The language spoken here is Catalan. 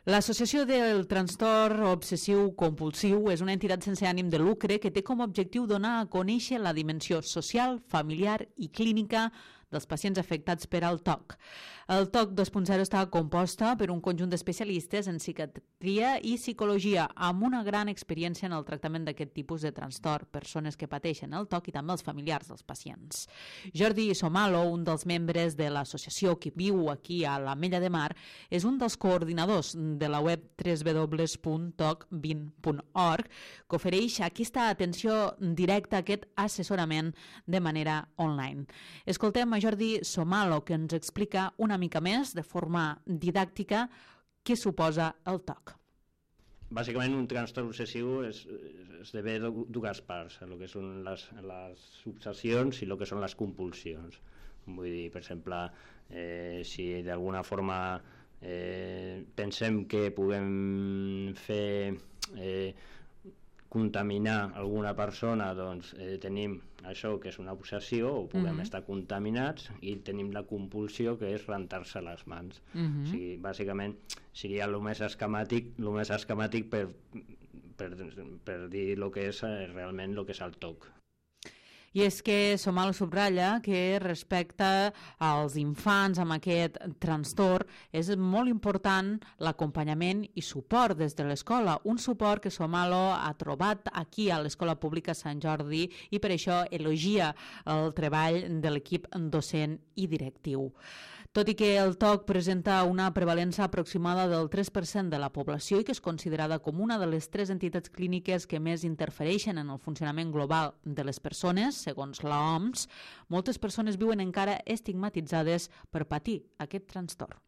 L'Associació del Trastorn Obsessiu Compulsiu és una entitat sense ànim de lucre que té com a objectiu donar a conèixer la dimensió social, familiar i clínica dels pacients afectats per al TOC. El TOC 2.0 està composta per un conjunt d'especialistes en psiquiatria i psicologia amb una gran experiència en el tractament d'aquest tipus de trastorn, persones que pateixen el TOC i també els familiars dels pacients. Jordi Somalo, un dels membres de l'associació que viu aquí a l'Ametlla de Mar, és un dels coordinadors de la web www.toc20.org que ofereix aquesta atenció directa, aquest assessorament de manera online. Escoltem a Jordi Somalo, que ens explica una mica més, de forma didàctica, què suposa el TOC. Bàsicament, un trastorn obsessiu esdevé dues parts, el que són les obsessions i el que són les compulsions. Vull dir, per exemple, si d'alguna forma pensem que puguem fer contaminar alguna persona, doncs tenim això que és una obsessió, o puguem estar contaminats, i tenim la compulsió, que és rentar-se les mans. O sigui, bàsicament seria el més esquemàtic per dir el que és realment el que és el TOC. I és que Somalo subratlla que respecte als infants amb aquest trastorn és molt important l'acompanyament i suport des de l'escola, un suport que Somalo ha trobat aquí a l'Escola Pública Sant Jordi i per això elogia el treball de l'equip docent i directiu. Tot i que el TOC presenta una prevalença aproximada del 3% de la població i que és considerada com una de les 3 entitats clíniques que més interfereixen en el funcionament global de les persones, segons l'OMS, moltes persones viuen encara estigmatitzades per patir aquest trastorn.